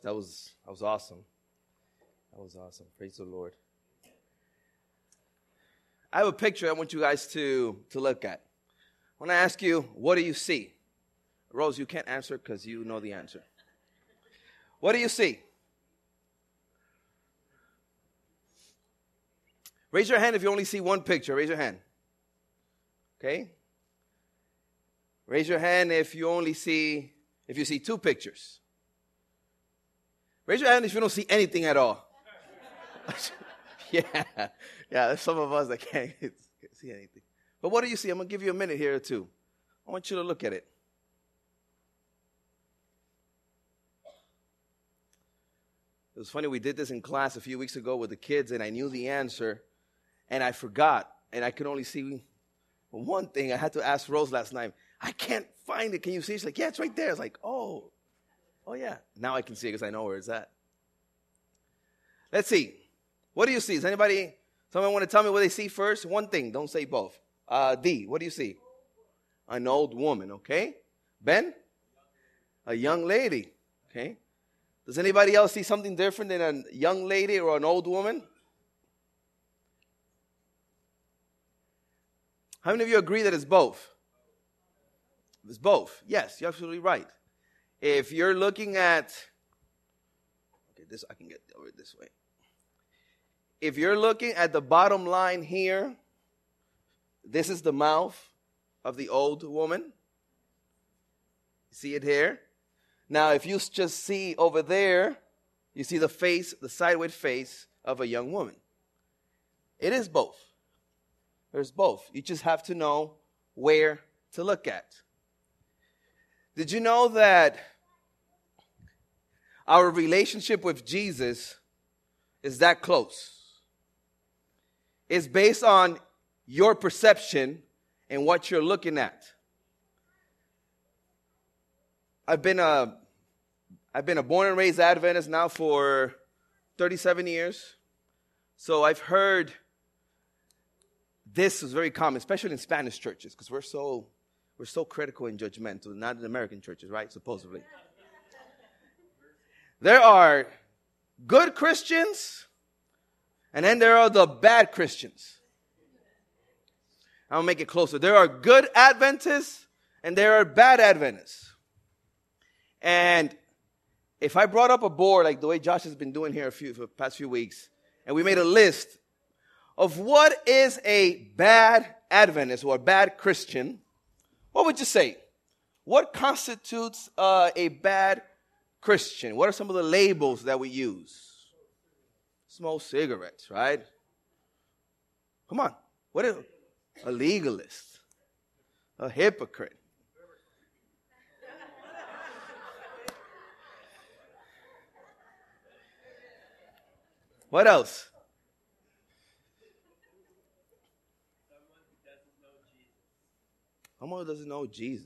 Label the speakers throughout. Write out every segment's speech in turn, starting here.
Speaker 1: That was awesome. That was awesome. Praise the Lord. I have a picture I want you guys to look at. When I ask you, what do you see? Rose, you can't answer because you know the answer. What do you see? Raise your hand if you only see one picture. Raise your hand. Okay? Raise your hand if you see two pictures. Raise your hand if you don't see anything at all. Yeah, there's some of us that can't see anything. But what do you see? I'm going to give you a minute here or two. I want you to look at it. It was funny, we did this in class a few weeks ago with the kids, and I knew the answer, and I forgot, and I could only see one thing. I had to ask Rose last night, I can't find it. Can you see it? She's like, yeah, it's right there. I was like, oh yeah. Now I can see it because I know where it's at. Let's see. What do you see? Someone want to tell me what they see first? One thing. Don't say both. D, what do you see? An old woman, okay? Ben? A young lady, okay? Does anybody else see something different than a young lady or an old woman? How many of you agree that it's both? It's both. Yes, you're absolutely right. If you're looking at, this I can get over this way. If you're looking at the bottom line here, this is the mouth of the old woman. See it here? Now, if you just see over there, you see the face, the sideways face of a young woman. It is both. There's both. You just have to know where to look at. Did you know that our relationship with Jesus is that close? It's based on your perception and what you're looking at. I've been a born and raised Adventist now for 37 years. So I've heard this is very common, especially in Spanish churches, because we're so critical and judgmental, not in American churches, right? Supposedly. There are good Christians, and then there are the bad Christians. I'll make it closer. There are good Adventists, and there are bad Adventists. And if I brought up a board like the way Josh has been doing here for the past few weeks, and we made a list of what is a bad Adventist or a bad Christian, what would you say? What constitutes a bad Christian? What are some of the labels that we use? Smoke cigarettes, right? Come on. What is a legalist? A hypocrite? What else? Someone who doesn't know Jesus.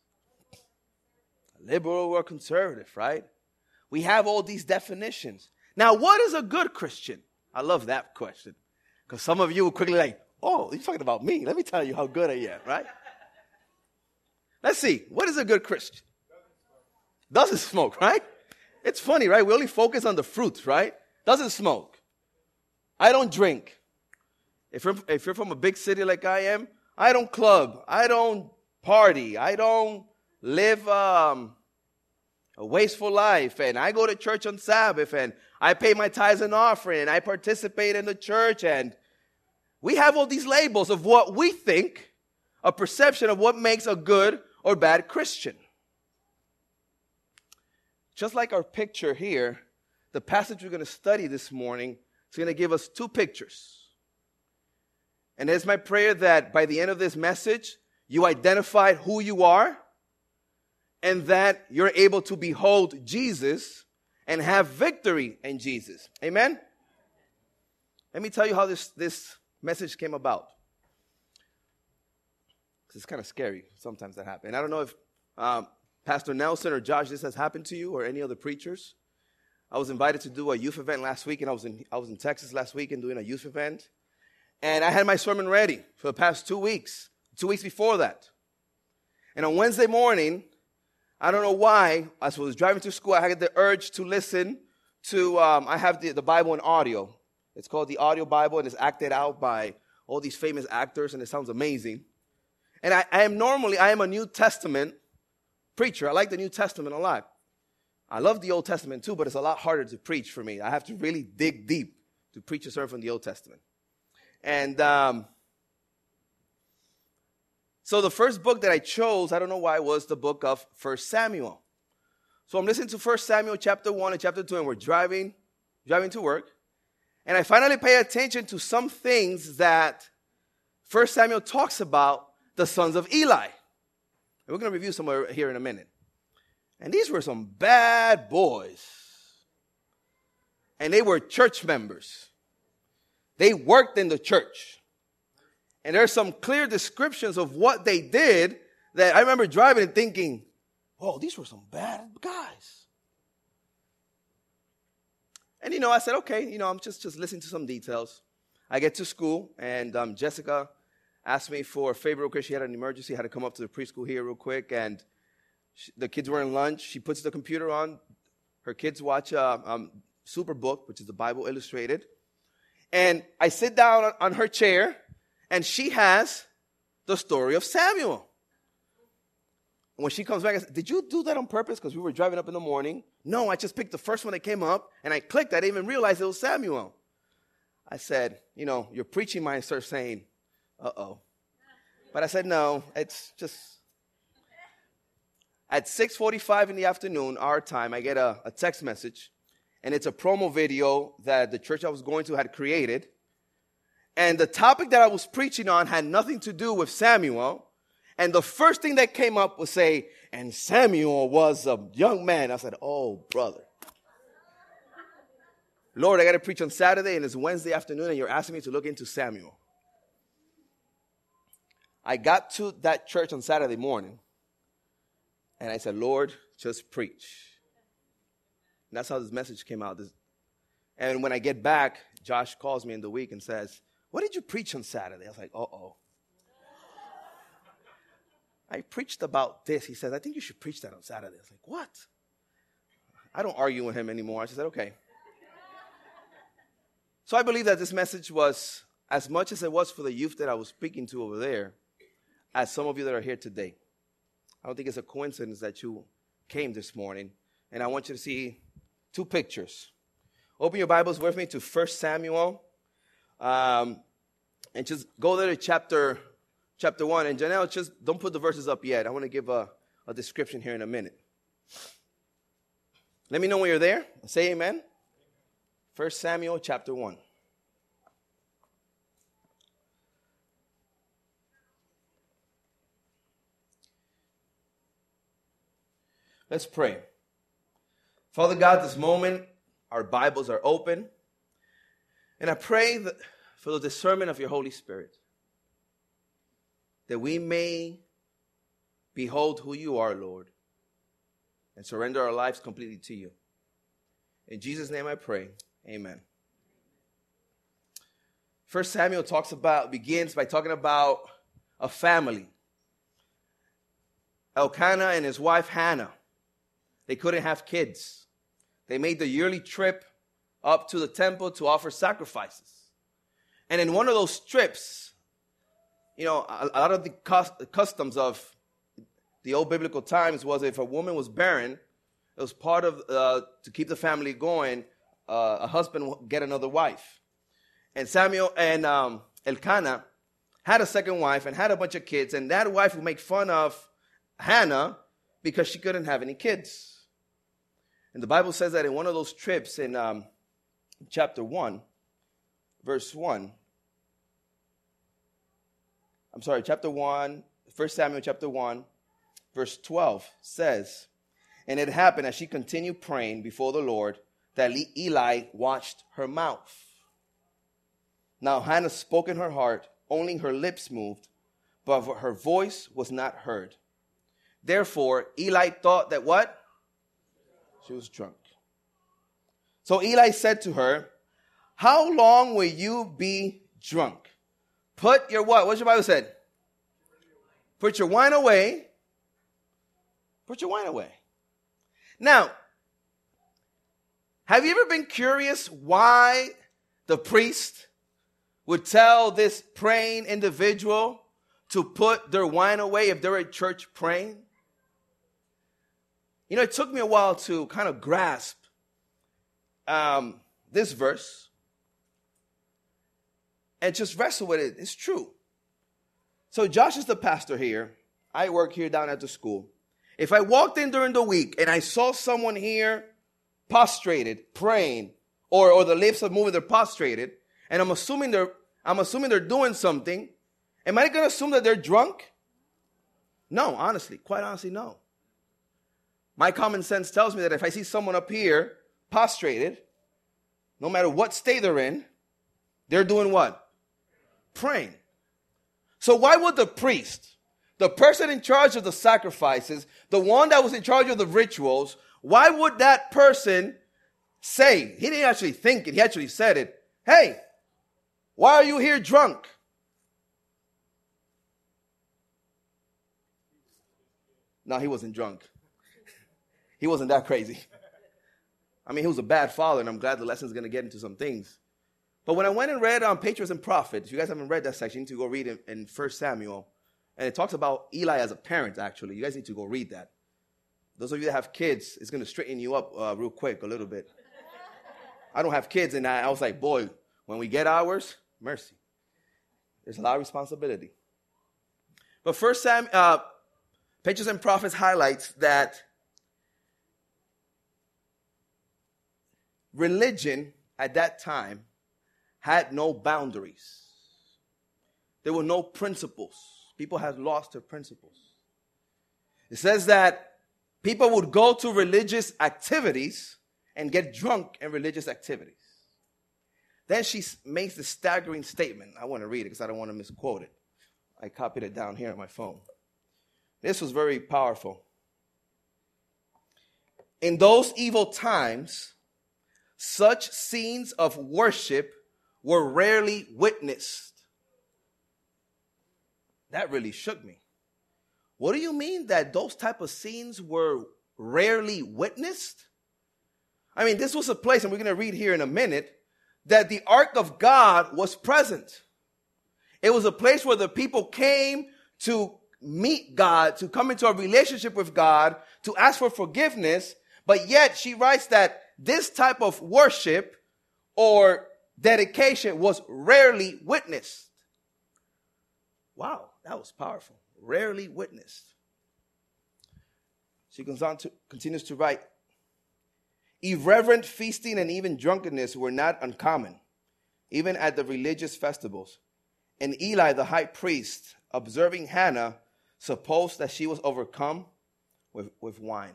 Speaker 1: A liberal or conservative, right? We have all these definitions. Now, what is a good Christian? I love that question. Because some of you will quickly like, oh, you're talking about me. Let me tell you how good I am, right? Let's see. What is a good Christian? Doesn't smoke, right? It's funny, right? We only focus on the fruits, right? Doesn't smoke. I don't drink. If you're from a big city like I am, I don't club. I don't party. I don't live a wasteful life. And I go to church on Sabbath. And I pay my tithes and offering. And I participate in the church. And we have all these labels of what we think, a perception of what makes a good or bad Christian. Just like our picture here, the passage we're going to study this morning is going to give us two pictures. And it's my prayer that by the end of this message, you identified who you are and that you're able to behold Jesus and have victory in Jesus. Amen? Let me tell you how this message came about. It's kind of scary sometimes that happens. I don't know if Pastor Nelson or Josh, this has happened to you or any other preachers. I was invited to do a youth event last week, and I was in Texas last week and doing a youth event. And I had my sermon ready for the past 2 weeks, 2 weeks before that. And on Wednesday morning, I don't know why, as I was driving to school, I had the urge to listen to, I have the Bible in audio. It's called the Audio Bible, and it's acted out by all these famous actors, and it sounds amazing. And I am a New Testament preacher. I like the New Testament a lot. I love the Old Testament too, but it's a lot harder to preach for me. I have to really dig deep to preach a sermon from the Old Testament. And so the first book that I chose, I don't know why, was the book of 1 Samuel. So I'm listening to 1 Samuel chapter 1 and chapter 2, and we're driving to work. And I finally pay attention to some things that 1 Samuel talks about the sons of Eli. And we're going to review some here in a minute. And these were some bad boys. And they were church members. They worked in the church. And there's some clear descriptions of what they did that I remember driving and thinking, oh, these were some bad guys. And, I said, okay, I'm just listening to some details. I get to school, and Jessica asked me for a favor real quick. She had an emergency, had to come up to the preschool here real quick, and the kids were in lunch. She puts the computer on. Her kids watch Superbook, which is the Bible Illustrated. And I sit down on her chair, and she has the story of Samuel. When she comes back, I said, did you do that on purpose? Because we were driving up in the morning. No, I just picked the first one that came up, and I clicked. I didn't even realize it was Samuel. I said, your preaching mind starts saying, uh-oh. But I said, no, it's just... At 6:45 in the afternoon, our time, I get a text message, and it's a promo video that the church I was going to had created. And the topic that I was preaching on had nothing to do with Samuel. And the first thing that came up was say, and Samuel was a young man. I said, oh, brother. Lord, I got to preach on Saturday, and it's Wednesday afternoon, and you're asking me to look into Samuel. I got to that church on Saturday morning, and I said, Lord, just preach. And that's how this message came out. And when I get back, Josh calls me in the week and says, what did you preach on Saturday? I was like, uh-oh. I preached about this. He says, I think you should preach that on Saturday. I was like, what? I don't argue with him anymore. I said, okay. So I believe that this message was, as much as it was for the youth that I was speaking to over there, as some of you that are here today. I don't think it's a coincidence that you came this morning. And I want you to see two pictures. Open your Bibles with me to 1 Samuel. And just go there to chapter 1. And Janelle, just don't put the verses up yet. I want to give a description here in a minute. Let me know when you're there. Say amen. 1 Samuel chapter 1. Let's pray. Father God, this moment, our Bibles are open. And I pray that for the discernment of your Holy Spirit, that we may behold who you are, Lord, and surrender our lives completely to you. In Jesus' name I pray, amen. 1 Samuel begins by talking about a family. Elkanah and his wife Hannah. They couldn't have kids. They made the yearly trip up to the temple to offer sacrifices. And in one of those trips, a lot of the customs of the old biblical times was if a woman was barren, it was part of, to keep the family going, a husband would get another wife. And Samuel and Elkanah had a second wife and had a bunch of kids, and that wife would make fun of Hannah because she couldn't have any kids. And the Bible says that in one of those trips in chapter 1, verse 1, chapter 1, 1 Samuel chapter 1, verse 12 says, and it happened as she continued praying before the Lord that Eli watched her mouth. Now Hannah spoke in her heart, only her lips moved, but her voice was not heard. Therefore, Eli thought that what? She was drunk. So Eli said to her, how long will you be drunk? Put your what? What's your Bible said? Put your wine away. Put your wine away. Now, have you ever been curious why the priest would tell this praying individual to put their wine away if they're at church praying? You know, it took me a while to kind of grasp this verse and just wrestle with it. It's true. So Josh is the pastor here. I work here down at the school. If I walked in during the week and I saw someone here prostrated, praying, or the lips are moving, they're prostrated, and I'm assuming they're doing something, am I going to assume that they're drunk? No, honestly, quite honestly, no. My common sense tells me that if I see someone up here prostrated, no matter what state they're in, they're doing what? Praying. So why would the priest, the person in charge of the sacrifices, the one that was in charge of the rituals, why would that person say, he didn't actually think it, he actually said it, hey, why are you here drunk? No, he wasn't drunk. He wasn't that crazy. I mean, he was a bad father, and I'm glad the lesson's going to get into some things. But when I went and read Patriarchs and Prophets, if you guys haven't read that section, you need to go read it in 1 Samuel. And it talks about Eli as a parent, actually. You guys need to go read that. Those of you that have kids, it's going to straighten you up real quick a little bit. I don't have kids, and I was like, boy, when we get ours, mercy. There's a lot of responsibility. But Patriarchs and Prophets highlights that religion at that time had no boundaries. There were no principles. People had lost their principles. It says that people would go to religious activities and get drunk in religious activities. Then she makes the staggering statement. I want to read it because I don't want to misquote it. I copied it down here on my phone. This was very powerful. In those evil times, such scenes of worship were rarely witnessed. That really shook me. What do you mean that those type of scenes were rarely witnessed? I mean, this was a place, and we're going to read here in a minute, that the Ark of God was present. It was a place where the people came to meet God, to come into a relationship with God, to ask for forgiveness. But yet she writes that this type of worship or dedication was rarely witnessed. Wow, that was powerful. Rarely witnessed. She continues to write, irreverent feasting and even drunkenness were not uncommon, even at the religious festivals. And Eli, the high priest, observing Hannah, supposed that she was overcome with wine.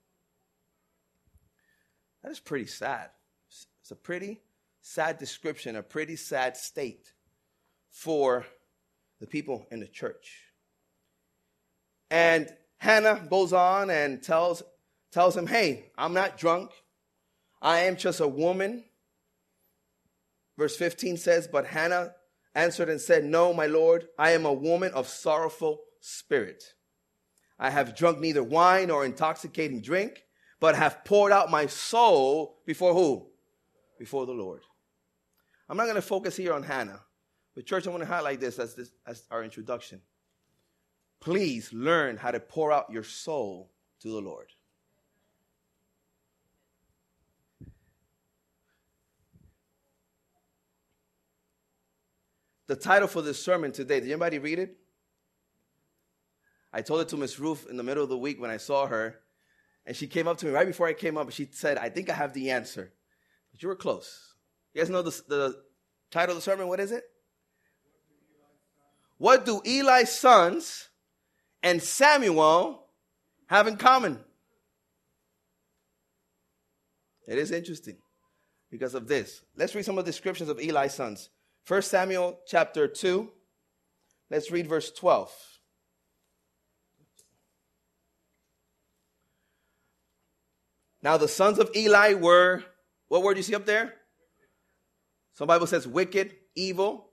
Speaker 1: That is pretty sad. It's a pretty sad description, a pretty sad state for the people in the church. And Hannah goes on and tells him, hey, I'm not drunk. I am just a woman. Verse 15 says, but Hannah answered and said, no, my Lord, I am a woman of sorrowful spirit. I have drunk neither wine nor intoxicating drink, but have poured out my soul before who? Before the Lord. I'm not going to focus here on Hannah. But church, I want to highlight this as our introduction. Please learn how to pour out your soul to the Lord. The title for this sermon today, did anybody read it? I told it to Miss Ruth in the middle of the week when I saw her. And she came up to me right before I came up. And she said, I think I have the answer. But you were close. You guys know the title of the sermon? What is it? What do Eli's sons and Samuel have in common? It is interesting because of this. Let's read some of the descriptions of Eli's sons. 1 Samuel chapter 2. Let's read verse 12. Now the sons of Eli were, what word do you see up there? Some Bible says wicked, evil,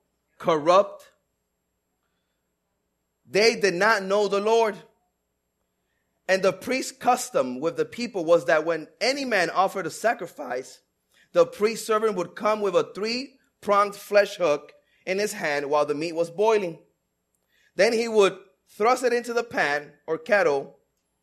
Speaker 1: corrupt. They did not know the Lord, And the priest's custom with the people was that when any man offered a sacrifice, the priest servant would come with a 3-pronged flesh hook in his hand while the meat was boiling. Then he would thrust it into the pan or kettle,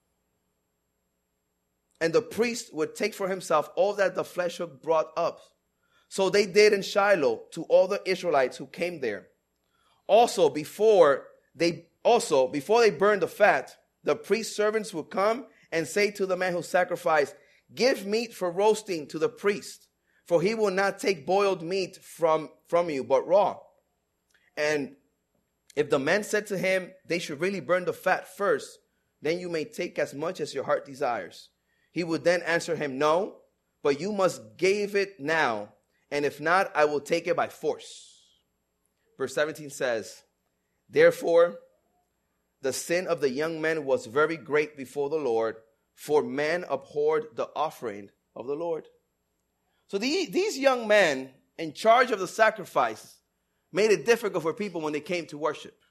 Speaker 1: and the priest would take for himself all that the flesh hook brought up. So they did in Shiloh to all the Israelites who came there. Also, before they burned the fat, the priest's servants would come and say to the man who sacrificed, "Give meat for roasting to the priest, for he will not take boiled meat from you, but raw." And if the man said to him, "They should really burn the fat first, then you may take as much as your heart desires," he would then answer him, "No, but you must give it now, and if not, I will take it by force." Verse 17 says, "Therefore, the sin of the young men was very great before the Lord, for men abhorred the offering of the Lord." So these young men in charge of the sacrifice made it difficult for people when they came to worship.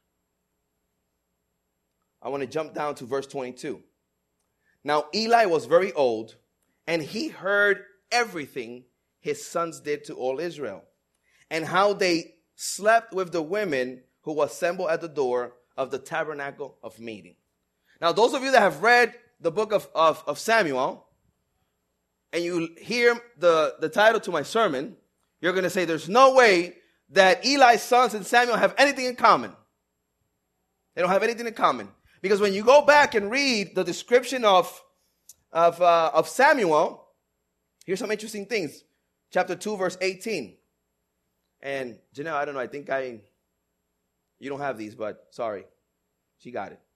Speaker 1: I want to jump down to verse 22. Now Eli was very old, and he heard everything his sons did to all Israel, and how they slept with the women who assembled at the door of the tabernacle of meeting. Now, those of you that have read the book of Samuel, and you hear the title to my sermon, you're going to say there's no way that Eli's sons and Samuel have anything in common. They don't have anything in common. Because when you go back and read the description of Samuel, here's some interesting things. Chapter 2, verse 18. And Janelle, I don't know, I think you don't have these, but sorry. She got it.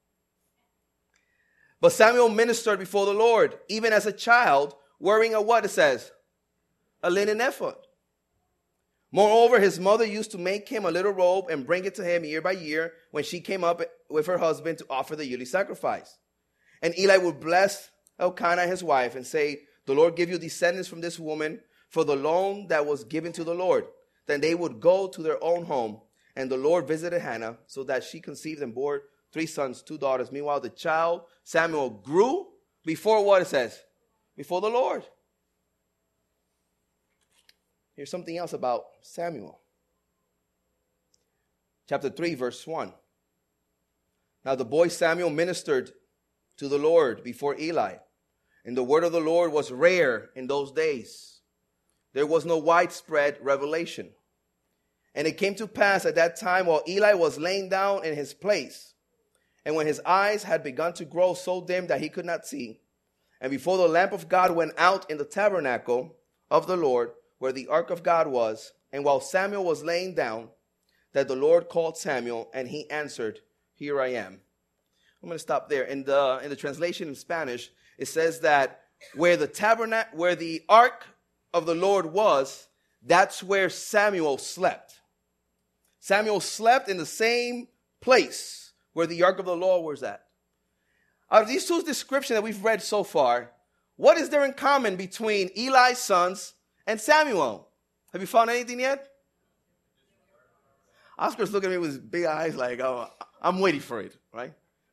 Speaker 1: "But Samuel ministered before the Lord, even as a child, wearing a," what it says? "A linen ephod. Moreover, his mother used to make him a little robe and bring it to him year by year when she came up with her husband to offer the yearly sacrifice. And Eli would bless Elkanah, his wife, and say, 'The Lord give you descendants from this woman for the loan that was given to the Lord.' Then they would go to their own home. And the Lord visited Hannah so that she conceived and bore 3 sons, 2 daughters. Meanwhile, the child Samuel grew before," what it says? "Before the Lord." Here's something else about Samuel. Chapter 3, verse 1. "Now the boy Samuel ministered to the Lord before Eli. And the word of the Lord was rare in those days. There was no widespread revelation. And it came to pass at that time while Eli was laying down in his place, and when his eyes had begun to grow so dim that he could not see, and before the lamp of God went out in the tabernacle of the Lord, where the ark of God was, and while Samuel was laying down, that the Lord called Samuel, and he answered, 'Here I am.'" I'm going to stop there. In the translation in Spanish, it says that where the ark of the Lord was, that's where Samuel slept. Samuel slept in the same place where the ark of the Lord was at. Out of these two descriptions that we've read so far, what is there in common between Eli's sons and Samuel? Have you found anything yet? Oscar's looking at me with his big eyes like, "Oh, I'm waiting for it," right?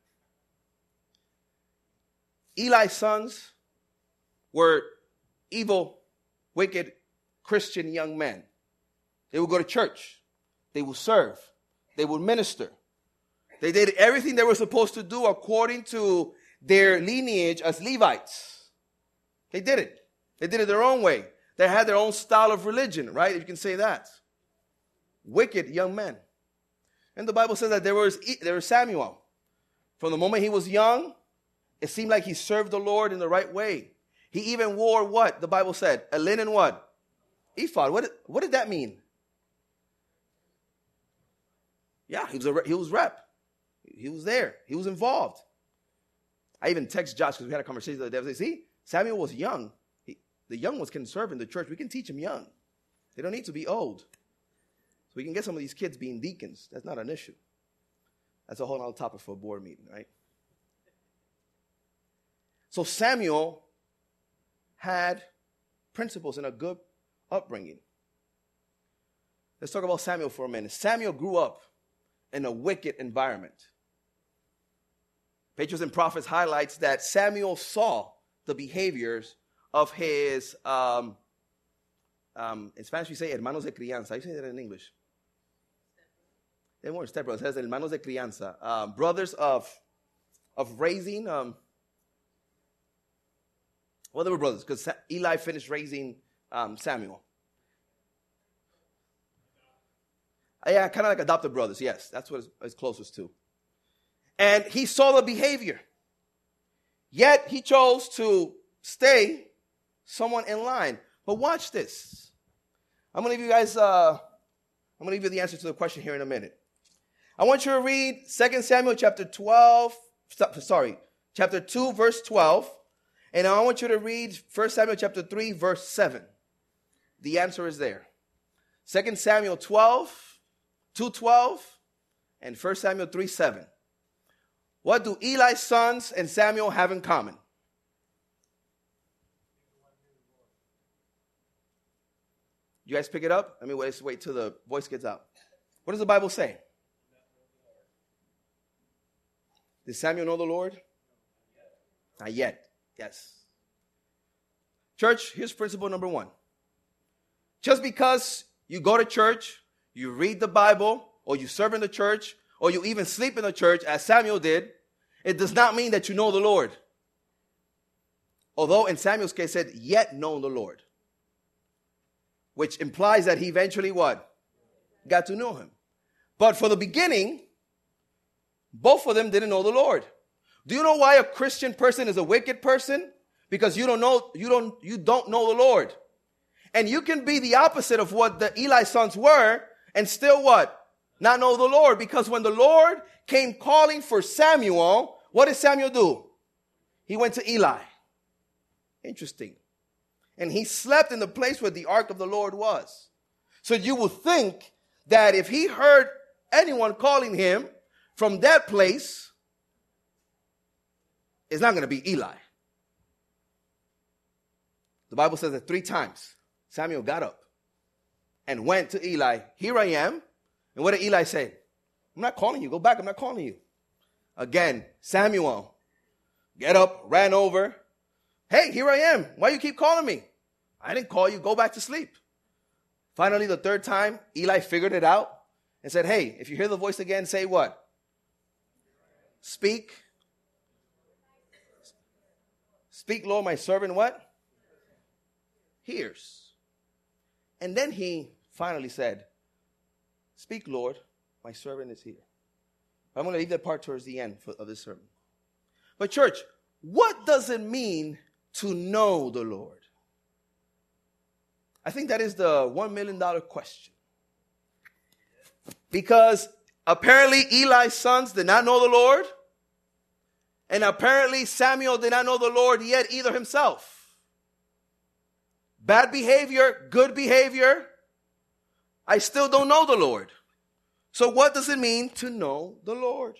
Speaker 1: Eli's sons were evil, wicked Christian young men. They would go to church. They would serve. They would minister. They did everything they were supposed to do according to their lineage as Levites. They did it. They did it their own way. They had their own style of religion, right? If you can say that. Wicked young men. And the Bible says that there was Samuel. From the moment he was young, it seemed like he served the Lord in the right way. He even wore what? The Bible said, a linen what? Ephod. What did that mean? Yeah, he was rep. He was there. He was involved. I even text Josh because we had a conversation the other day. I said, "See, Samuel was young. The young ones can serve in the church. We can teach them young. They don't need to be old. So we can get some of these kids being deacons. That's not an issue. That's a whole other topic for a board meeting, right?" So Samuel had principles and a good upbringing. Let's talk about Samuel for a minute. Samuel grew up in a wicked environment. Patriarchs and Prophets highlights that Samuel saw the behaviors of his, in Spanish we say hermanos de crianza. How do you say that in English? They weren't stepbrothers. It says hermanos de crianza. Brothers of raising. Well, they were brothers because Eli finished raising Samuel. Yeah, kind of like adopted brothers. Yes, that's what it's closest to. And he saw the behavior. Yet he chose to stay someone in line. But watch this. I'm going to give you guys, I'm going to give you the answer to the question here in a minute. I want you to read 2 Samuel chapter 2, verse 12. And I want you to read 1 Samuel chapter 3, verse 7. The answer is there. 2 Samuel 2:12, and 1 Samuel 3:7. What do Eli's sons and Samuel have in common? You guys pick it up? Let's wait till the voice gets out. What does the Bible say? Did Samuel know the Lord? Not yet. Yes. Church, here's principle number 1. Just because you go to church, you read the Bible, or you serve in the church, or you even sleep in the church, as Samuel did, it does not mean that you know the Lord. Although in Samuel's case it said, yet know the Lord. Which implies that he eventually what? Got to know him. But for the beginning, both of them didn't know the Lord. Do you know why a Christian person is a wicked person? Because you don't know the Lord. And you can be the opposite of what the Eli sons were and still what? Not know the Lord. Because when the Lord came calling for Samuel, what did Samuel do? He went to Eli. Interesting. And he slept in the place where the ark of the Lord was. So you would think that if he heard anyone calling him from that place, it's not going to be Eli. The Bible says that 3 times Samuel got up and went to Eli. Here I am. And what did Eli say? I'm not calling you. Go back. I'm not calling you. Again, Samuel, get up, ran over. Hey, here I am. Why you keep calling me? I didn't call you. Go back to sleep. Finally, the 3rd time, Eli figured it out and said, hey, if you hear the voice again, say what? Speak. Speak, Lord, my servant, what? Hears. And then he finally said, speak, Lord, my servant is here. I'm going to leave that part towards the end of this sermon. But church, what does it mean to know the Lord? I think that is the $1 million question. Because apparently Eli's sons did not know the Lord. And apparently Samuel did not know the Lord yet either himself. Bad behavior, good behavior. I still don't know the Lord. So what does it mean to know the Lord?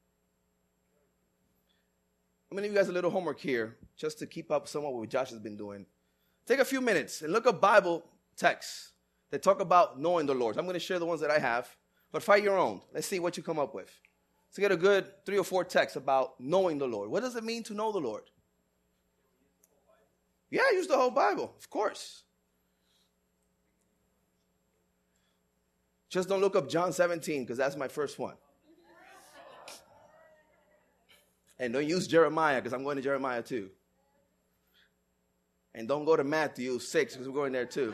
Speaker 1: I'm going to give you guys a little homework here just to keep up somewhat with what Josh has been doing. Take a few minutes and look up Bible texts that talk about knowing the Lord. I'm going to share the ones that I have, but find your own. Let's see what you come up with. Let's get a good 3 or 4 texts about knowing the Lord. What does it mean to know the Lord? Yeah, use the whole Bible, of course. Just don't look up John 17 because that's my first one. And don't use Jeremiah because I'm going to Jeremiah too. And don't go to Matthew 6 because we're going there too.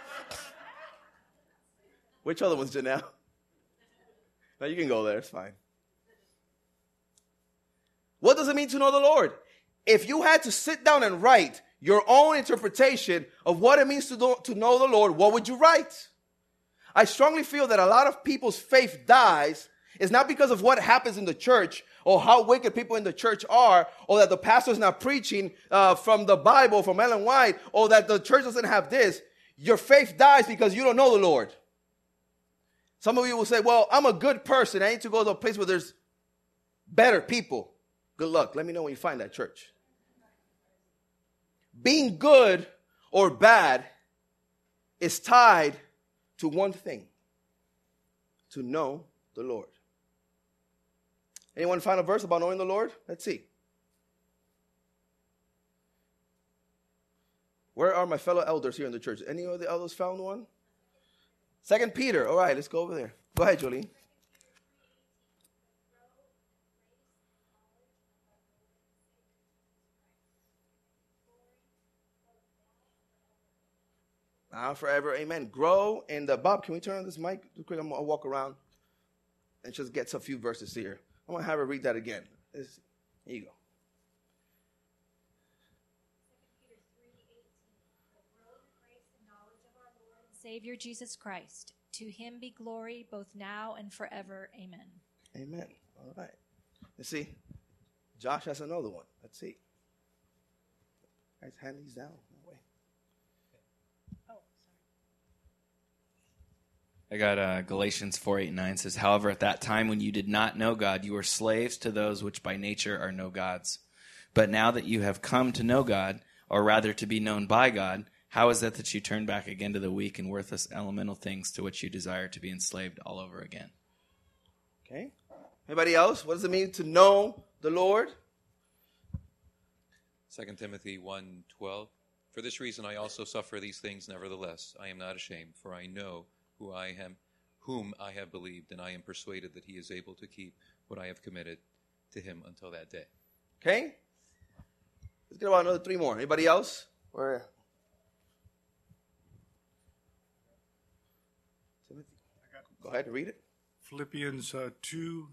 Speaker 1: Which other one's Janelle? No, you can go there. It's fine. What does it mean to know the Lord? If you had to sit down and write your own interpretation of what it means to know the Lord, what would you write? I strongly feel that a lot of people's faith dies is not because of what happens in the church or how wicked people in the church are, or that the pastor's not preaching from the Bible, from Ellen White, or that the church doesn't have this. Your faith dies because you don't know the Lord. Some of you will say, well, I'm a good person. I need to go to a place where there's better people. Good luck. Let me know when you find that church. Being good or bad is tied to one thing: to know the Lord. Anyone find a verse about knowing the Lord? Let's see. Where are my fellow elders here in the church? Any of the elders found one? 2 Peter. All right, let's go over there. Go ahead, Jolene. Now forever, amen. Grow in the... Bob, can we turn on this mic real quick? I'm going to walk around and just get a few verses here. I'm going to have her read that again. Here you go.
Speaker 2: Savior Jesus Christ. To him be glory both now and forever. Amen.
Speaker 1: Amen. All right. Let's see. Josh has another one. Let's see. Guys, hand these down. No way.
Speaker 2: Oh,
Speaker 3: sorry. I got Galatians 4:8-9 says, however, at that time when you did not know God, you were slaves to those which by nature are no gods. But now that you have come to know God, or rather to be known by God, how is that you turn back again to the weak and worthless elemental things to which you desire to be enslaved all over again?
Speaker 1: Okay. Anybody else? What does it mean to know the Lord?
Speaker 4: 2 Timothy 1:12. For this reason I also suffer these things, nevertheless. I am not ashamed, for I know whom I have believed, and I am persuaded that he is able to keep what I have committed to him until that day.
Speaker 1: Okay. Let's get about another 3 more. Anybody else? Or... Go ahead and read it.
Speaker 5: Philippians 2:5.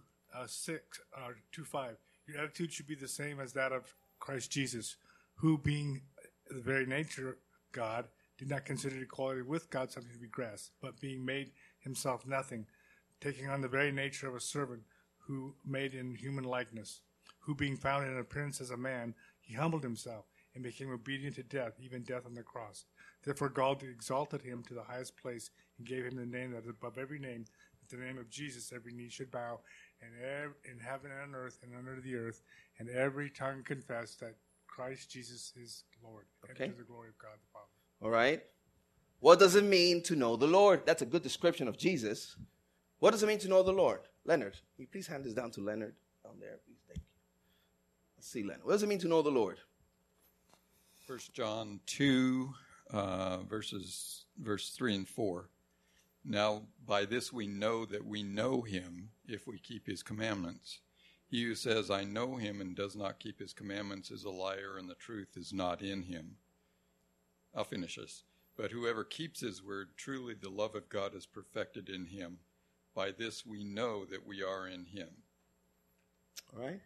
Speaker 5: Your attitude should be the same as that of Christ Jesus, who, being the very nature of God, did not consider equality with God something to be grasped, but being made himself nothing, taking on the very nature of a servant, who made in human likeness, who being found in appearance as a man, he humbled himself and became obedient to death, even death on the cross. Therefore God exalted him to the highest place and gave him the name that is above every name, that the name of Jesus every knee should bow, and in heaven and on earth and under the earth, and every tongue confess that Christ Jesus is Lord,
Speaker 1: Okay.
Speaker 5: and to the glory of God the Father.
Speaker 1: All right. What does it mean to know the Lord? That's a good description of Jesus. What does it mean to know the Lord? Leonard, can you please hand this down to Leonard down there, please? Thank you. Let's see, Leonard. What does it mean to know the Lord?
Speaker 6: 1 John 2, verse 3 and 4. Now by this we know that we know him if we keep his commandments. He who says, I know him, and does not keep his commandments is a liar, and the truth is not in him. I'll finish this. But whoever keeps his word, truly the love of God is perfected in him. By this we know that we are in him.
Speaker 1: All right.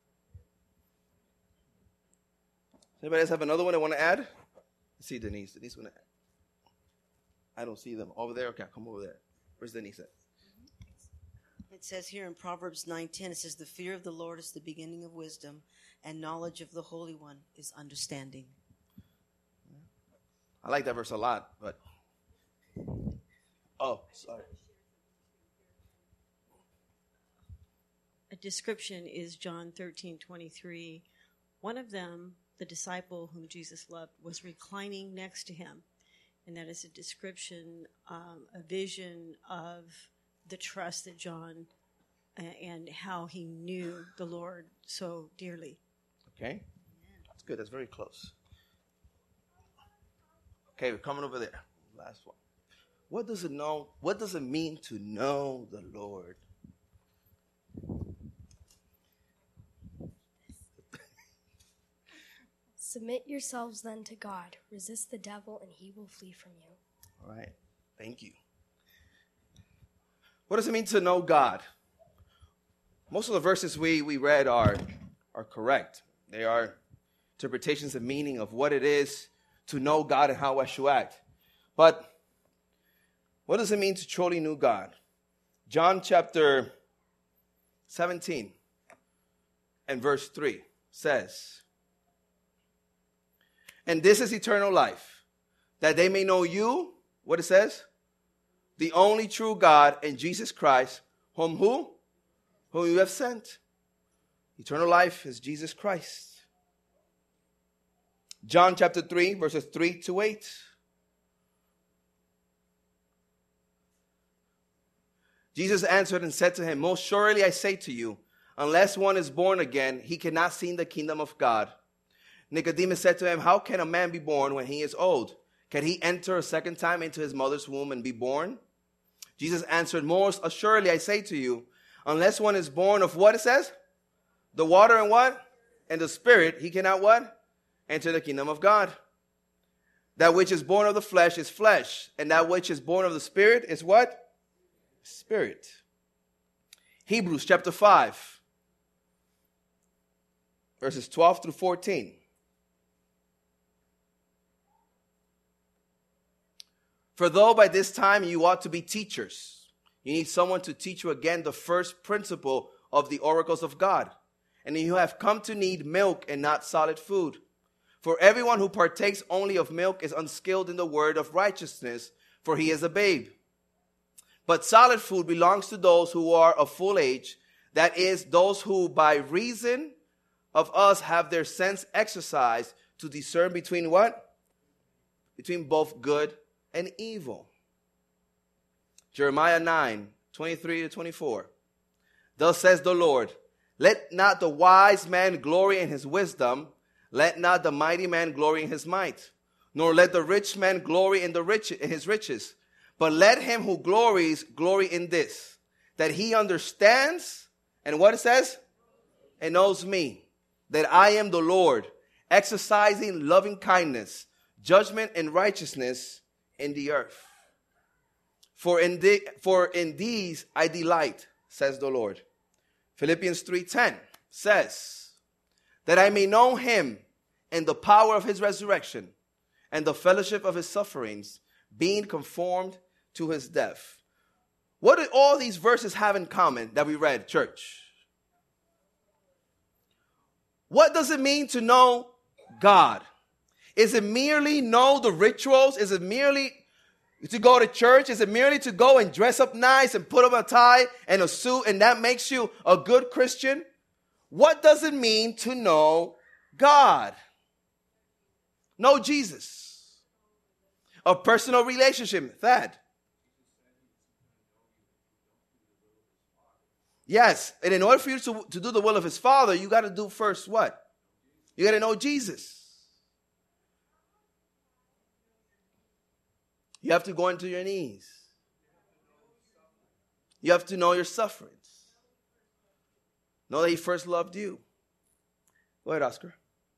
Speaker 1: Does anybody else have another one they want to add? Let's see, Denise. Denise want to add. I don't see them. Over there? Okay, come over there. Where's Denise at?
Speaker 7: It says here in Proverbs 9:10, it says, the fear of the Lord is the beginning of wisdom, and knowledge of the Holy One is understanding.
Speaker 1: I like that verse a lot, but... Oh, sorry.
Speaker 8: A description is John 13:23. One of them, the disciple whom Jesus loved, was reclining next to him. And that is a description, a vision of the trust that John and how he knew the Lord so dearly.
Speaker 1: Okay. That's good. That's very close. Okay, we're coming over there. Last one. What does it mean to know the Lord?
Speaker 9: Submit yourselves then to God. Resist the devil, and he will flee from you.
Speaker 1: All right. Thank you. What does it mean to know God? Most of the verses we read are correct. They are interpretations of meaning of what it is to know God and how I should act. But what does it mean to truly know God? John chapter 17 and verse 3 says, and this is eternal life, that they may know you, what it says? The only true God and Jesus Christ, whom who? Whom you have sent. Eternal life is Jesus Christ. John chapter 3, verses 3-8. Jesus answered and said to him, most surely I say to you, Unless one is born again, he cannot see the kingdom of God. Nicodemus said to him, how can a man be born when he is old? Can he enter a second time into his mother's womb and be born? Jesus answered, most assuredly I say to you, unless one is born of what it says? The water and what? And the Spirit, he cannot what? Enter the kingdom of God. That which is born of the flesh is flesh, and that which is born of the Spirit is what? Spirit. Hebrews chapter 5, verses 12 through 14. For though by this time you ought to be teachers, you need someone to teach you again the first principle of the oracles of God. And you have come to need milk and not solid food. For everyone who partakes only of milk is unskilled in the word of righteousness, for he is a babe. But solid food belongs to those who are of full age, that is, those who by reason of us have their sense exercised to discern between what? Between both good and evil. Jeremiah 9, 23 to 24. Thus says the Lord, let not the wise man glory in his wisdom, let not the mighty man glory in his might, nor let the rich man glory in his riches, but let him who glories glory in this, that he understands, and what it says? And knows me, that I am the Lord, exercising loving kindness, judgment and righteousness in the earth. For in these I delight, says the Lord. Philippians 3:10 says, that I may know him and the power of his resurrection and the fellowship of his sufferings, being conformed to his death. What do all these verses have in common that we read, church? What does it mean to know God? Is it merely know the rituals? Is it merely to go to church? Is it merely to go and dress up nice and put on a tie and a suit and that makes you a good Christian? What does it mean to know God? Know Jesus. A personal relationship. Thad. Yes, and in order for you to do the will of his Father, you got to do first what? You got to know Jesus. You have to go into your knees. You have to know your sufferings. Know that he first loved you. Go ahead, Oscar.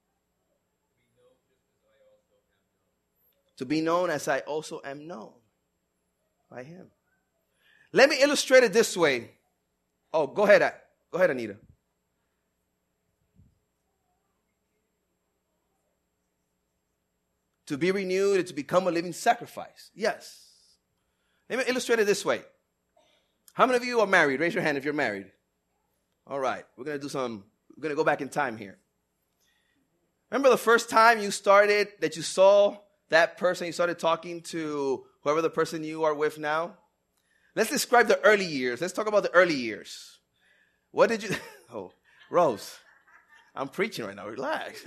Speaker 1: To be known as I also am known by him. Let me illustrate it this way. Oh, go ahead. Go ahead, Anita. To be renewed and to become a living sacrifice. Yes. Let me illustrate it this way. How many of you are married? Raise your hand if you're married. All right. We're going to go back in time here. Remember the first time you saw that person, you started talking to whoever the person you are with now? Let's describe the early years. Let's talk about the early years. What did you... Oh, Rose, I'm preaching right now. Relax.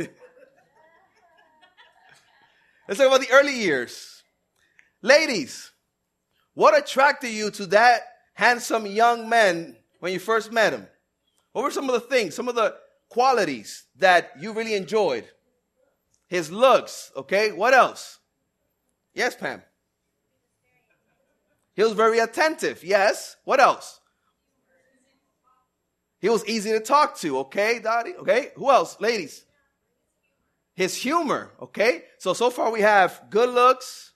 Speaker 1: Let's talk about the early years. Ladies, what attracted you to that handsome young man when you first met him? What were some of the things, some of the qualities that you really enjoyed? His looks, okay? What else? Yes, Pam. He was very attentive. Yes. What else? He was easy to talk to. Okay, Dottie? Okay. Who else? Ladies. His humor. Okay. So far we have good looks,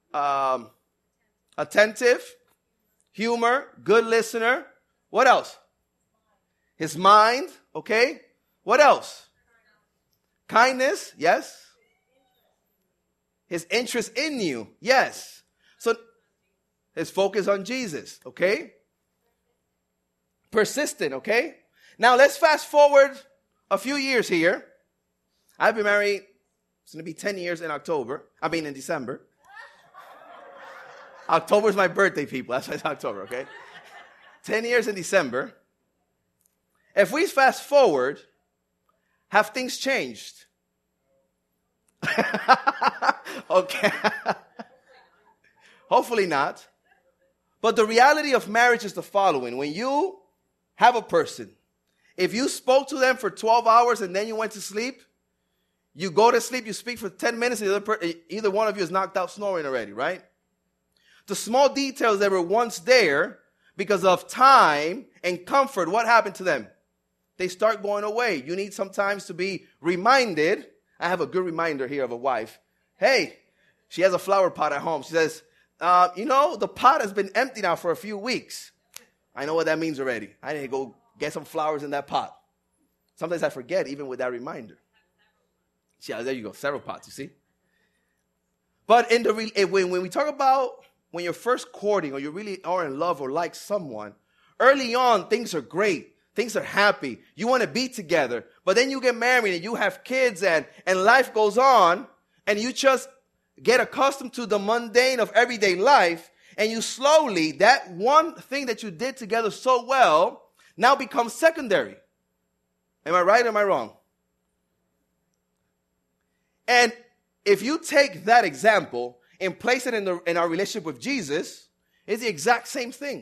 Speaker 1: attentive, humor, good listener. What else? His mind. Okay. What else? Kindness. Yes. His interest in you. Yes. So his focus on Jesus. Okay. Persistent. Okay. Now let's fast forward a few years here. I've been married. It's going to be 10 years in in December. October is my birthday, people. That's why it's October, okay? 10 years in December. If we fast forward, have things changed? Okay. Hopefully not. But the reality of marriage is the following. When you have a person If you spoke to them for 12 hours and then you went to sleep, you go to sleep, you speak for 10 minutes, and either one of you is knocked out snoring already, right? The small details that were once there, because of time and comfort, what happened to them? They start going away. You need sometimes to be reminded. I have a good reminder here of a wife. Hey, she has a flower pot at home. She says, the pot has been empty now for a few weeks. I know what that means already. I need to go get some flowers in that pot. Sometimes I forget even with that reminder. Yeah, there you go. Several pots, you see? But when we talk about when you're first courting or you really are in love or like someone, early on, things are great. Things are happy. You want to be together. But then you get married and you have kids and life goes on and you just get accustomed to the mundane of everyday life, and you slowly, that one thing that you did together so well now becomes secondary. Am I right or am I wrong? And if you take that example and place it in our relationship with Jesus, it's the exact same thing.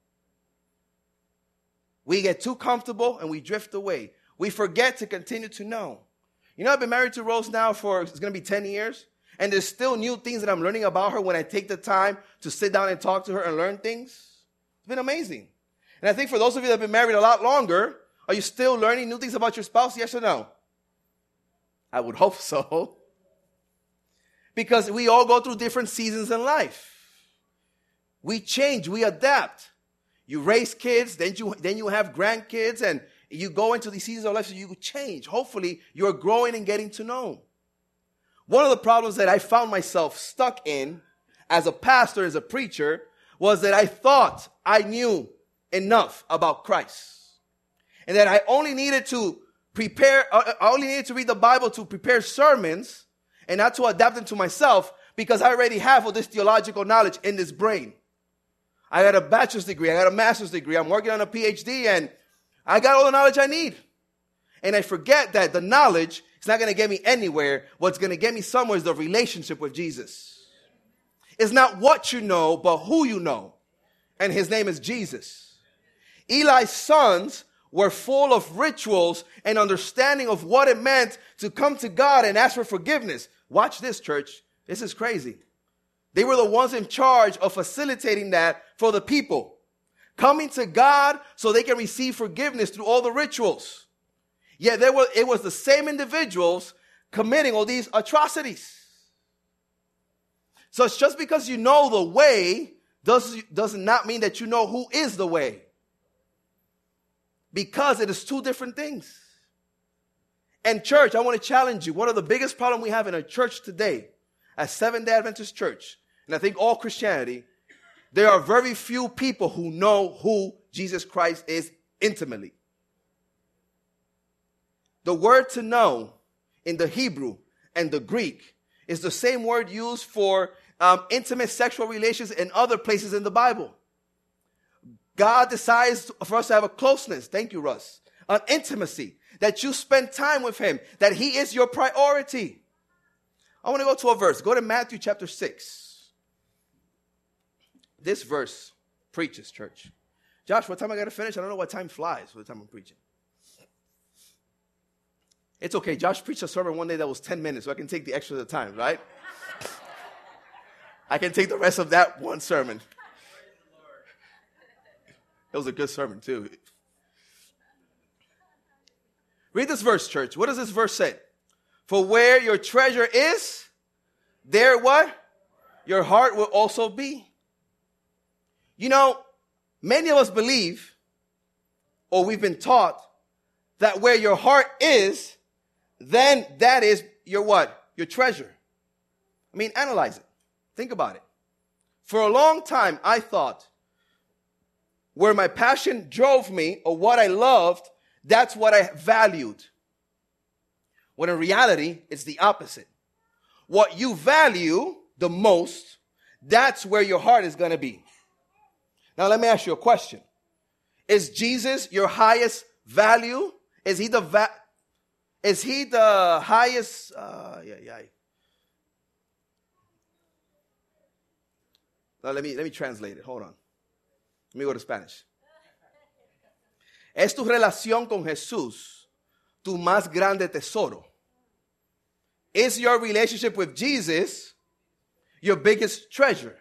Speaker 1: We get too comfortable and we drift away. We forget to continue to know. I've been married to Rose now it's going to be 10 years. And there's still new things that I'm learning about her when I take the time to sit down and talk to her and learn things. It's been amazing. And I think for those of you that have been married a lot longer, are you still learning new things about your spouse? Yes or no? I would hope so. Because we all go through different seasons in life. We change, we adapt. You raise kids, then you have grandkids, and you go into these seasons of life, so you change. Hopefully, you're growing and getting to know. One of the problems that I found myself stuck in as a pastor, as a preacher, was that I thought I knew enough about Christ. And that I only needed to read the Bible to prepare sermons and not to adapt them to myself, because I already have all this theological knowledge in this brain. I got a bachelor's degree, I got a master's degree, I'm working on a PhD, and I got all the knowledge I need. And I forget that the knowledge is not going to get me anywhere. What's going to get me somewhere is the relationship with Jesus. It's not what you know, but who you know. And his name is Jesus. Eli's sons were full of rituals and understanding of what it meant to come to God and ask for forgiveness. Watch this, church. This is crazy. They were the ones in charge of facilitating that for the people. Coming to God so they can receive forgiveness through all the rituals. Yet it was the same individuals committing all these atrocities. So it's just because you know the way does not mean that you know who is the way. Because it is two different things. And church, I want to challenge you. One of the biggest problems we have in our church today, as Seventh-day Adventist Church, and I think all Christianity, there are very few people who know who Jesus Christ is intimately. The word to know in the Hebrew and the Greek is the same word used for intimate sexual relations in other places in the Bible. God decides for us to have a closeness. Thank you, Russ. An intimacy. That you spend time with him. That he is your priority. I want to go to a verse. Go to Matthew chapter 6. This verse preaches, church. Josh, what time I got to finish? I don't know what time flies for the time I'm preaching. It's okay. Josh preached a sermon one day that was 10 minutes, so I can take the extra time, right? I can take the rest of that one sermon. It was a good sermon, too. Read this verse, church. What does this verse say? For where your treasure is, there what? Your heart will also be. Many of us believe, or we've been taught, that where your heart is, then that is your what? Your treasure. Analyze it. Think about it. For a long time, I thought where my passion drove me or what I loved, that's what I valued. When in reality, it's the opposite. What you value the most, that's where your heart is going to be. Now, let me ask you a question. Is Jesus your highest value? Is he the highest? Now, let me translate it. Hold on. Let me go to Spanish. Es tu relación con Jesús tu más grande tesoro? Is your relationship with Jesus your biggest treasure?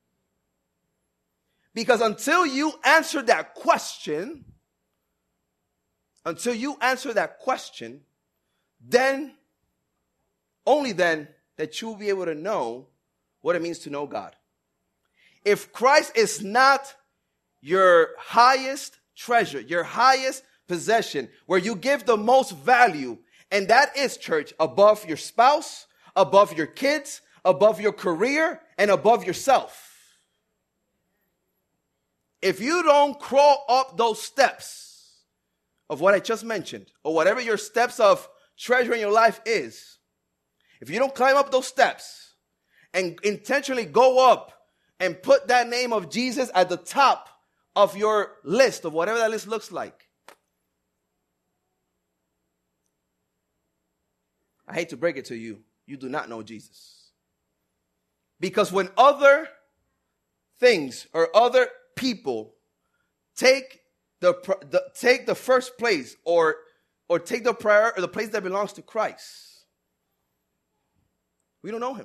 Speaker 1: Because until you answer that question, then, only then, that you'll be able to know what it means to know God. If Christ is not your highest treasure, your highest possession, where you give the most value, and that is, church, above your spouse, above your kids, above your career, and above yourself. If you don't crawl up those steps of what I just mentioned, or whatever your steps of treasure in your life is, if you don't climb up those steps and intentionally go up and put that name of Jesus at the top of your list, of whatever that list looks like, I hate to break it to you, you do not know Jesus. Because when other things or other people take the first place or take the prior or the place that belongs to Christ, we don't know him.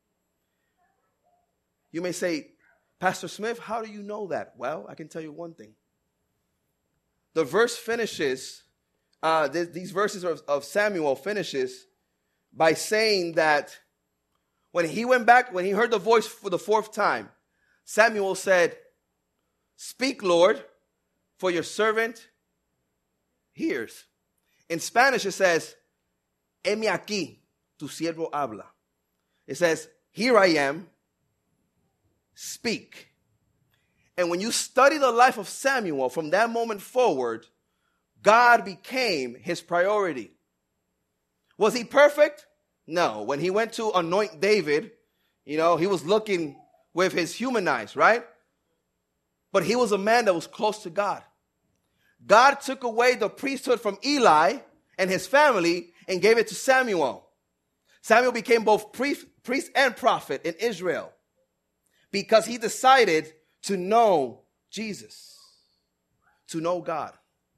Speaker 1: You may say, Pastor Smith, how do you know that? Well, I can tell you one thing. The verse finishes, these verses of Samuel finishes by saying that when he went back, when he heard the voice for the fourth time, Samuel said, "Speak, Lord, for your servant hears." In Spanish it says, "Heme aquí, tu siervo habla." It says, "Here I am, speak." And when you study the life of Samuel, from that moment forward, God became his priority. Was he perfect? No. When he went to anoint David, he was looking with his human eyes, right? But he was a man that was close to God. God took away the priesthood from Eli and his family and gave it to Samuel. Samuel became both priest and prophet in Israel because he decided to know Jesus, to know God.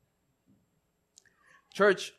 Speaker 1: Church,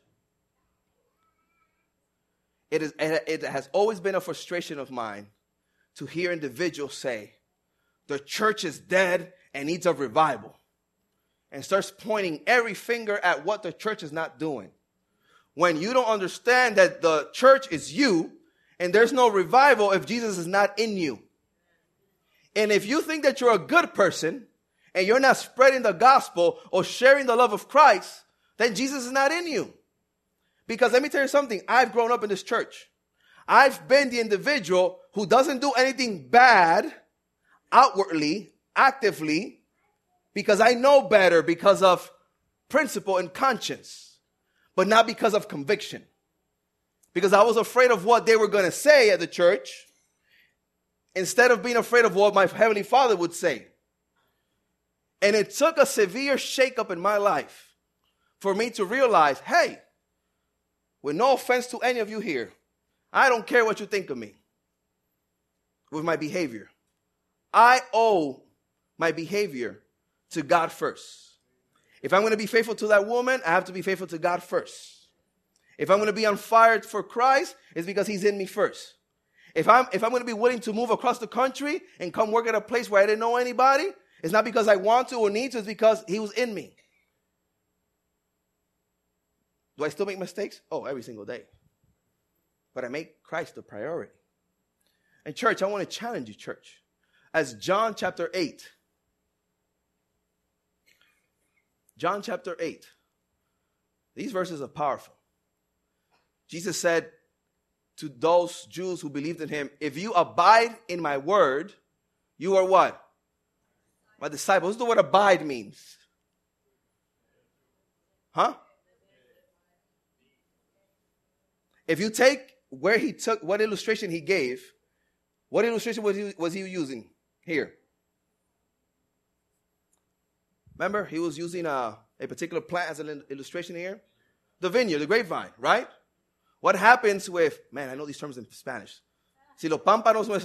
Speaker 1: it has always been a frustration of mine to hear individuals say, the church is dead and needs a revival, and starts pointing every finger at what the church is not doing. When you don't understand that the church is you, and there's no revival if Jesus is not in you. And if you think that you're a good person, and you're not spreading the gospel or sharing the love of Christ, then Jesus is not in you. Because let me tell you something, I've grown up in this church. I've been the individual who doesn't do anything bad outwardly, actively, because I know better because of principle and conscience, but not because of conviction. Because I was afraid of what they were going to say at the church instead of being afraid of what my Heavenly Father would say. And it took a severe shakeup in my life for me to realize, hey, with no offense to any of you here, I don't care what you think of me with my behavior. I owe my behavior to God first. If I'm going to be faithful to that woman, I have to be faithful to God first. If I'm going to be on fire for Christ, it's because he's in me first. If I'm going to be willing to move across the country and come work at a place where I didn't know anybody, it's not because I want to or need to, it's because he was in me. Do I still make mistakes? Oh, every single day. But I make Christ the priority. And church, I want to challenge you, church. As John chapter 8. John chapter 8. These verses are powerful. Jesus said to those Jews who believed in him, if you abide in my word, you are what? My disciples. This is what abide means. Huh? If you take where he took, what illustration he gave, what illustration was he using here? Remember, he was using a particular plant as an illustration here. The vineyard, the grapevine, right? What happens with, man, I know these terms in Spanish. Si los pámpanos,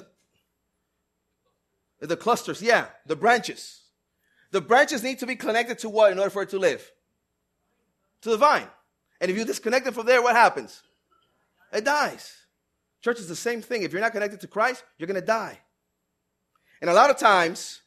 Speaker 1: the clusters, yeah, the branches. The branches need to be connected to what in order for it to live? to the vine. And if you disconnect it from there, what happens? It dies. Church is the same thing. If you're not connected to Christ, you're going to die. And a lot of times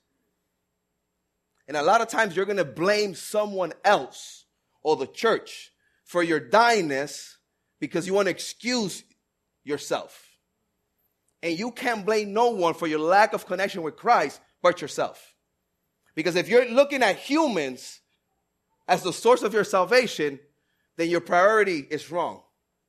Speaker 1: you're going to blame someone else or the church for your dyingness because you want to excuse yourself. And you can't blame no one for your lack of connection with Christ but yourself. Because if you're looking at humans as the source of your salvation, then your priority is wrong.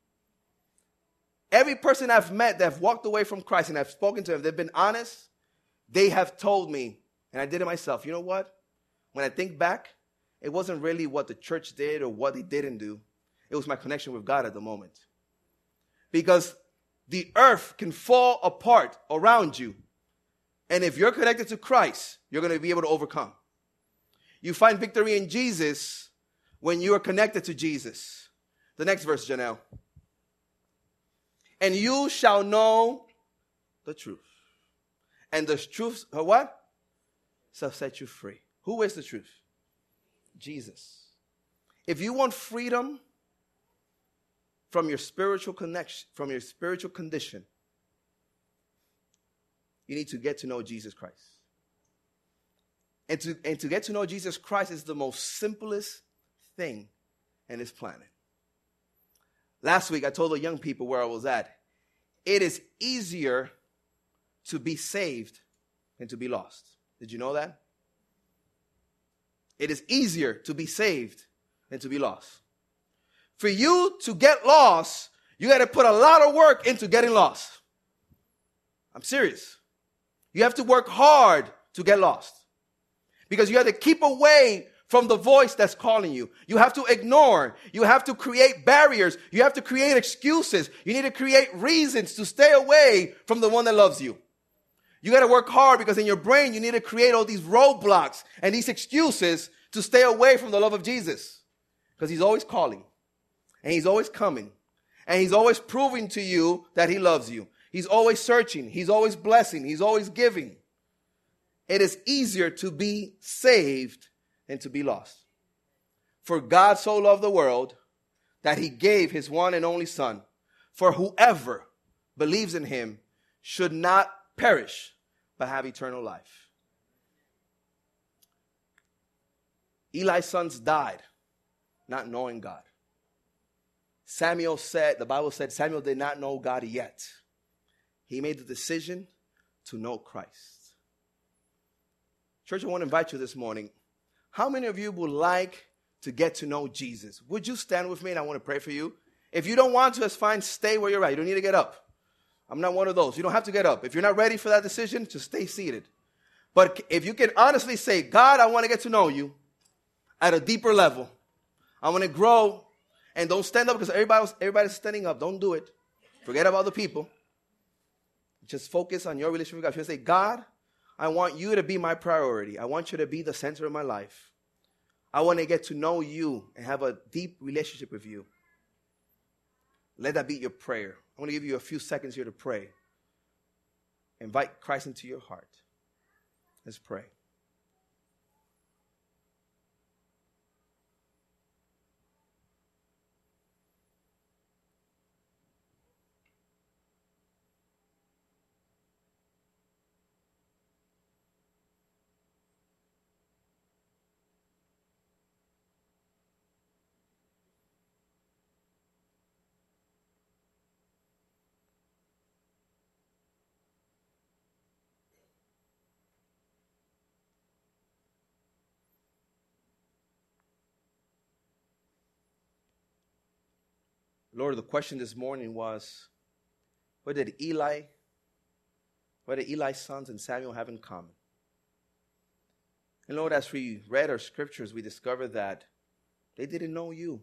Speaker 1: Every person I've met that have walked away from Christ and I've spoken to them, they've been honest, they have told me, and I did it myself, you know what? When I think back, it wasn't really what the church did or what they didn't do. It was my connection with God at the moment. Because the earth can fall apart around you. And if you're connected to Christ, you're going to be able to overcome. You find victory in Jesus when you are connected to Jesus. The next verse, Janelle. And you shall know the truth. And the truth, what? Shall set you free. Who is the truth? Jesus. If you want freedom from your spiritual connection, from your spiritual condition, you need to get to know Jesus Christ. And to get to know Jesus Christ is the most simplest thing in this planet. Last week, I told the young people where I was at. It is easier to be saved than to be lost. Did you know that? It is easier to be saved than to be lost. For you to get lost, you got to put a lot of work into getting lost. I'm serious. You have to work hard to get lost. Because you have to keep away from the voice that's calling you. You have to ignore. You have to create barriers. You have to create excuses. You need to create reasons to stay away from the one that loves you. You got to work hard because in your brain you need to create all these roadblocks and these excuses to stay away from the love of Jesus. Because he's always calling. And he's always coming. And he's always proving to you that he loves you. He's always searching. He's always blessing. He's always giving. It is easier to be saved than to be lost. For God so loved the world that he gave his one and only Son. For whoever believes in him should not perish, but have eternal life. Eli's sons died, not knowing God. Samuel said, the Bible said Samuel did not know God yet. He made the decision to know Christ. Church, I want to invite you this morning. How many of you would like to get to know Jesus? Would you stand with me and I want to pray for you? If you don't want to, it's fine. Stay where you're at. You don't need to get up. I'm not one of those. You don't have to get up. If you're not ready for that decision, just stay seated. But if you can honestly say, God, I want to get to know you at a deeper level. I want to grow. And don't stand up because everybody's standing up. Don't do it. Forget about the people. Just focus on your relationship with God. If you say, God, I want you to be my priority. I want you to be the center of my life. I want to get to know you and have a deep relationship with you. Let that be your prayer. I want to give you a few seconds here to pray. Invite Christ into your heart. Let's pray. Lord, the question this morning was, what did Eli's sons and Samuel have in common? And Lord, as we read our scriptures, we discovered that they didn't know you.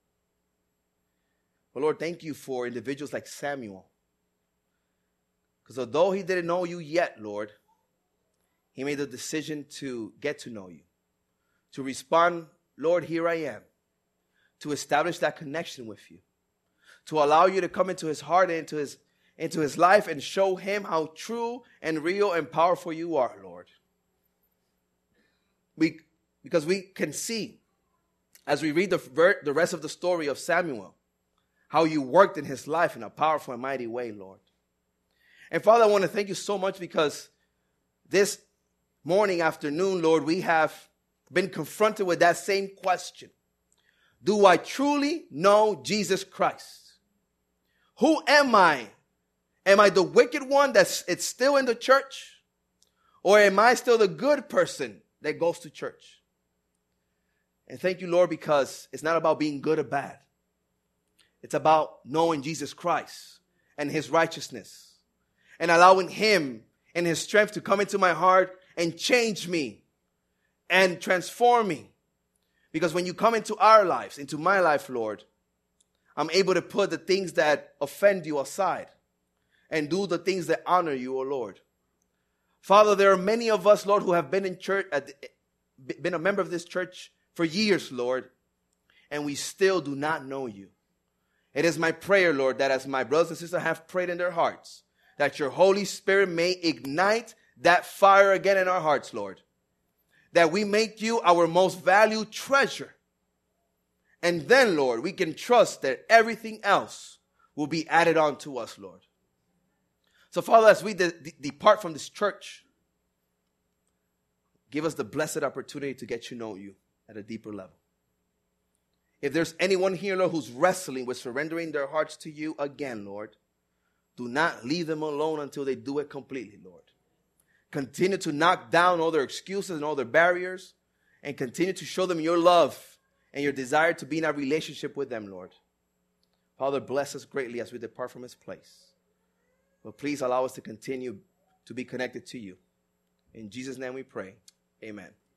Speaker 1: But Lord, thank you for individuals like Samuel. Because although he didn't know you yet, Lord, he made the decision to get to know you. To respond, Lord, here I am. To establish that connection with you. To allow you to come into his heart and into his life and show him how true and real and powerful you are, Lord. Because we can see as we read the rest of the story of Samuel, how you worked in his life in a powerful and mighty way, Lord. And Father, I want to thank you so much because this morning, afternoon, Lord, we have been confronted with that same question. Do I truly know Jesus Christ? Who am I? Am I the wicked one that's still in the church? Or am I still the good person that goes to church? And thank you, Lord, because it's not about being good or bad. It's about knowing Jesus Christ and his righteousness and allowing him and his strength to come into my heart and change me and transform me. Because when you come into our lives, into my life, Lord, I'm able to put the things that offend you aside and do the things that honor you, O Lord. Father, there are many of us, Lord, who have been in church, been a member of this church for years, Lord, and we still do not know you. It is my prayer, Lord, that as my brothers and sisters have prayed in their hearts, that your Holy Spirit may ignite that fire again in our hearts, Lord. That we make you our most valued treasure. And then, Lord, we can trust that everything else will be added on to us, Lord. So, Father, as we depart from this church, give us the blessed opportunity to get to know you at a deeper level. If there's anyone here, Lord, who's wrestling with surrendering their hearts to you again, Lord, do not leave them alone until they do it completely, Lord. Continue to knock down all their excuses and all their barriers and continue to show them your love and your desire to be in a relationship with them, Lord. Father, bless us greatly as we depart from this place. But please allow us to continue to be connected to you. In Jesus' name we pray. Amen.